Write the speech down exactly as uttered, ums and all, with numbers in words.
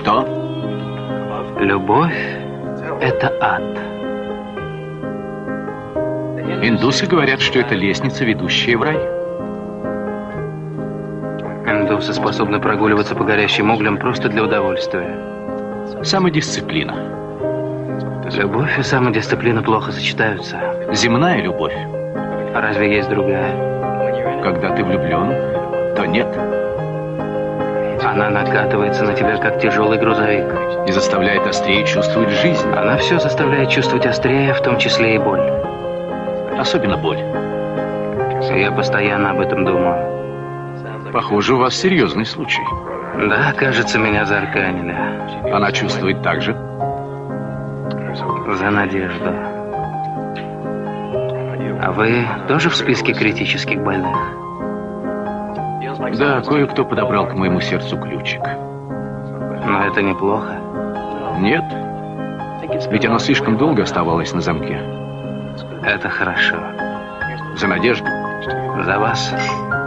Что? Любовь – это ад. Индусы говорят, что это лестница, ведущая в рай. Индусы способны прогуливаться по горящим углям просто для удовольствия. Самодисциплина. Любовь и самодисциплина плохо сочетаются. Земная любовь. А разве есть другая? Когда ты влюблен, то нет. Она накатывается на тебя, как тяжелый грузовик. И заставляет острее чувствовать жизнь. Она все заставляет чувствовать острее, в том числе и боль. Особенно боль. Я постоянно об этом думаю. Похоже, у вас серьезный случай. Да, кажется, меня заарканили. Она чувствует так же? За надежду. А вы тоже в списке критических больных? Да, кое-кто подобрал к моему сердцу ключик. Но это неплохо. Нет. Ведь оно слишком долго оставалось на замке. Это хорошо. За надежду. За вас.